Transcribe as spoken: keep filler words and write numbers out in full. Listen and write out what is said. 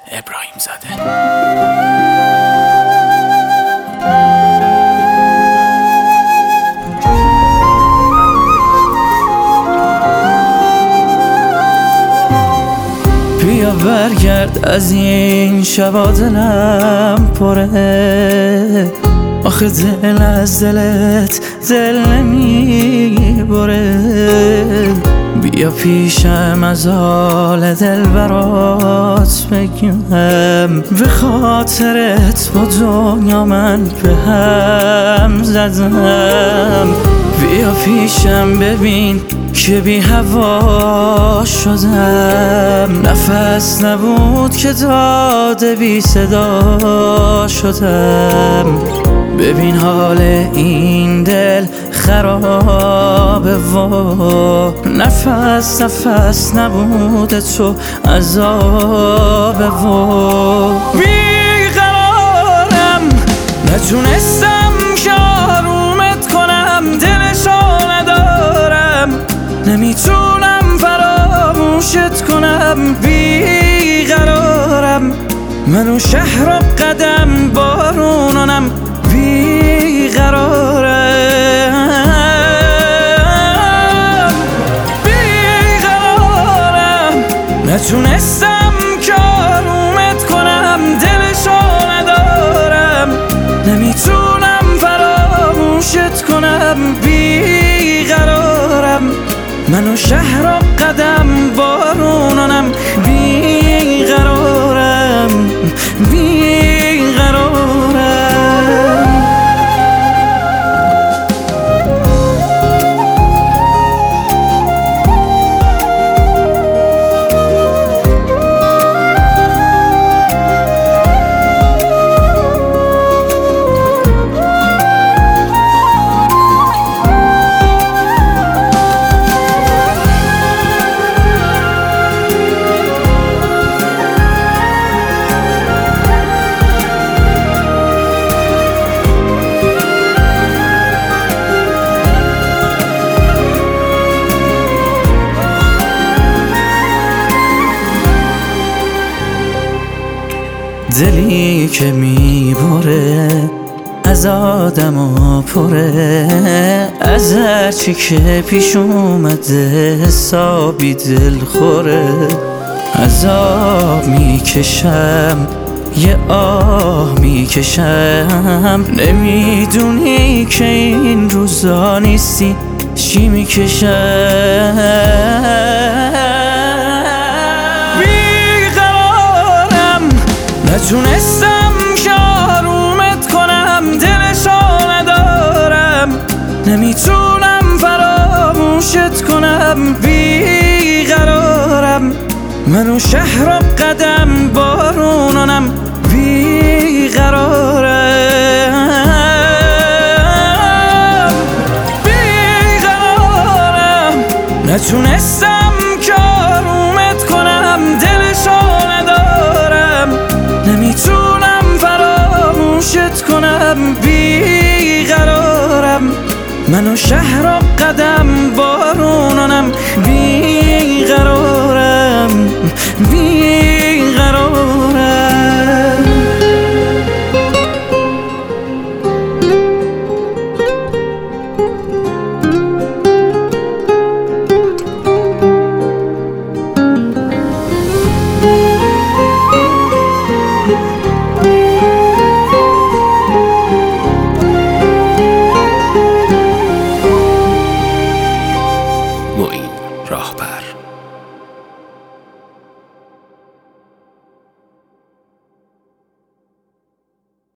ابراهیم زاده. بیا برگرد از این شبا دلم پره، آخه دل از دلت دل نمی بره. بیا پیشم از حال دل برات بگم، به خاطرت با دنیا من به هم زدم. بیا پیشم ببین که بی هوا شدم، نفس نبود که داده بی صدا شدم. ببین حال این دل خرابه و نفس نفس نبود تو عذابه و بیقرارم، نتونستم که آرومت کنم، دلشو ندارم، نمیتونم فراموشت کنم. بیقرارم، منو شهر و قدم بارونانم. بیقرارم بیقرارم، نتونستم که آرومت کنم، دلشو ندارم، نمیتونم فراموشت کنم. بیقرارم، منو شهر و قدم بارونانم. بیقرارم بیقرارم. دلی که میبره از آدم و پره، از هرچی که پیش اومده حسابی دل خوره. عذاب میکشم یه آه میکشم، نمیدونی که این روزا نیستی چی میکشم. نتونستم که آرومت کنم، دلشو ندارم، نمیتونم فراموشت کنم. بیقرارم، منو شهر و قدم بارونانم. بیقرارم بیقرارم، نتونستم که آرومت کنم، دلشو ندارم، نمیتونم فراموشت کنم. بیقرارم، منو شهر و قدم بارونانم. بیقرارم بی